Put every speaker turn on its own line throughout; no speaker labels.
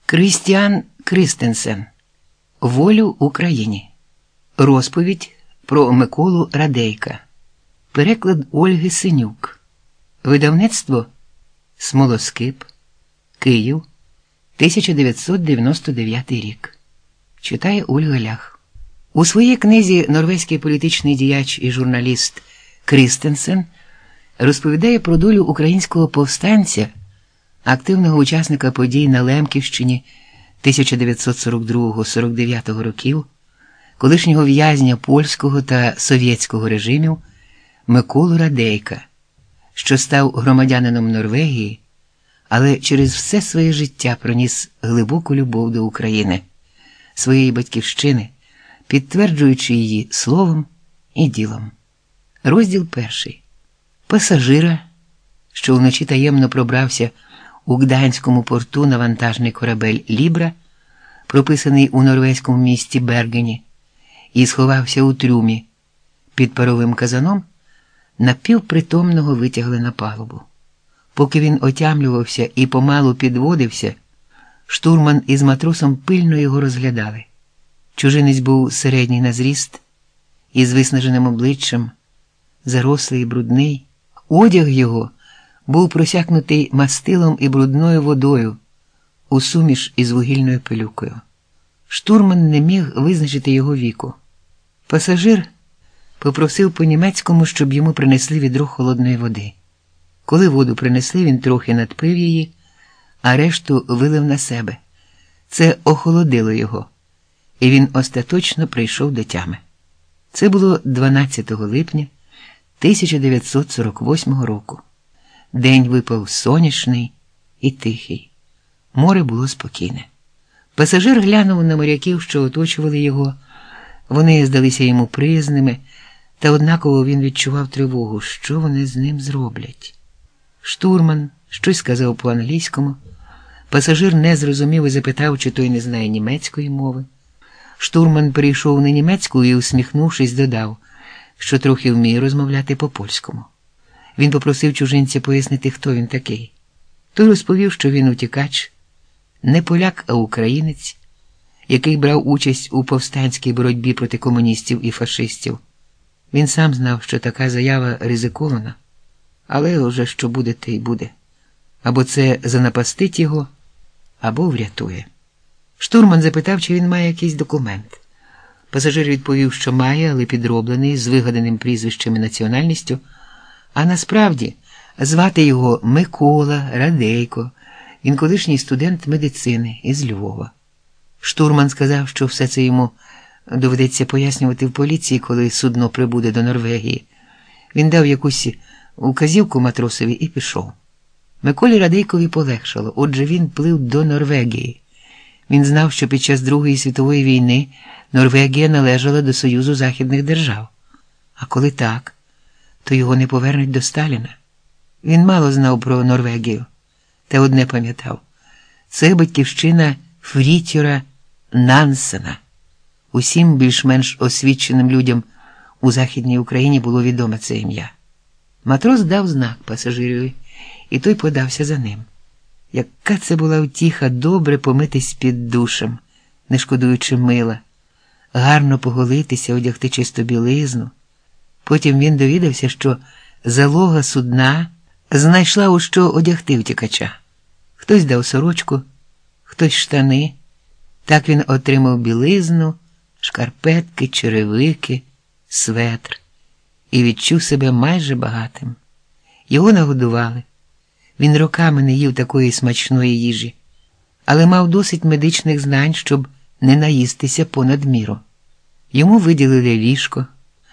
Крістіан Кристенсен. Волю Україні. Розповідь про Миколу Радейка. Переклад Ольги Синюк. Видавництво Смолоскип. Київ. 1999 рік. Читає Ольга Лях. У своїй книзі норвезький політичний діяч і журналіст Кристенсен розповідає про долю українського повстанця, активного учасника подій на Лемківщині 1942-49 років, колишнього в'язня польського та совєтського режимів Миколу Радейка, що став громадянином Норвегії, але через все своє життя проніс глибоку любов до України, своєї батьківщини, підтверджуючи її словом і ділом. Розділ 1. Пасажира, що вночі таємно пробрався у Гданському порту на вантажний корабель «Лібра», прописаний у норвезькому місті Бергені, і сховався у трюмі під паровим казаном, напівпритомного витягли на палубу. Поки він отямлювався і помалу підводився, штурман із матросом пильно його розглядали. Чужинець був середній на зріст, із виснаженим обличчям, зарослий і брудний. Одяг його був просякнутий мастилом і брудною водою у суміш із вугільною пилюкою. Штурман не міг визначити його віку. Пасажир попросив по-німецькому, щоб йому принесли відро холодної води. Коли воду принесли, він трохи надпив її, а решту вилив на себе. Це охолодило його, і він остаточно прийшов до тями. Це було 12 липня 1948 року. День випав сонячний і тихий. Море було спокійне. Пасажир глянув на моряків, що оточували його. Вони здалися йому приязними, та однаково він відчував тривогу, що вони з ним зроблять. Штурман щось сказав по-англійському. Пасажир не зрозумів і запитав, чи той не знає німецької мови. Штурман перейшов на німецьку і, усміхнувшись, додав, що трохи вміє розмовляти по-польському. Він попросив чужинця пояснити, хто він такий. Той розповів, що він утікач, не поляк, а українець, який брав участь у повстанській боротьбі проти комуністів і фашистів. Він сам знав, що така заява ризикована, але вже що буде, те й буде. Або це занапастить його, або врятує. Штурман запитав, чи він має якийсь документ. Пасажир відповів, що має, але підроблений, з вигаданим прізвищем і національністю, а насправді звати його Микола Радейко. Він колишній студент медицини із Львова. Штурман сказав, що все це йому доведеться пояснювати в поліції, коли судно прибуде до Норвегії. Він дав якусь указівку матросові і пішов. Миколі Радейкові полегшало, отже він плив до Норвегії. Він знав, що під час Другої світової війни Норвегія належала до Союзу Західних держав. А коли так, то його не повернуть до Сталіна. Він мало знав про Норвегію, та одне пам'ятав. Це батьківщина Фрітьора Нансена. Усім більш-менш освіченим людям у Західній Україні було відоме це ім'я. Матрос дав знак пасажирові, і той подався за ним. Яка це була втіха добре помитись під душем, не шкодуючи мила, гарно поголитися, одягти чисту білизну. Потім він довідався, що залога судна знайшла, у що одягти втікача. Хтось дав сорочку, хтось штани. Так він отримав білизну, шкарпетки, черевики, светр і відчув себе майже багатим. Його нагодували. Він роками не їв такої смачної їжі, але мав досить медичних знань, щоб не наїстися понад міру. Йому виділили ліжко.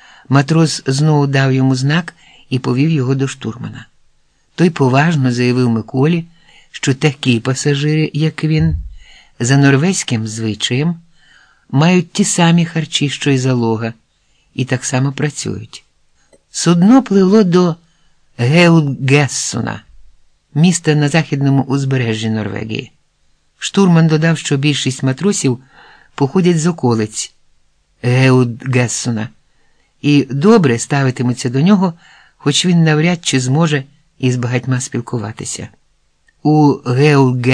Матрос знову дав йому знак і повів його до штурмана. Той поважно заявив Миколі, що такі пасажири, як він, за норвезьким звичаєм, мають ті самі харчі, що й залога, і так само працюють. Судно пливло до Геугессуна, міста на західному узбережжі Норвегії. Штурман додав, що більшість матросів походять з околиць Геугессуна і добре ставитимуться до нього, хоч він навряд чи зможе із багатьма спілкуватися. У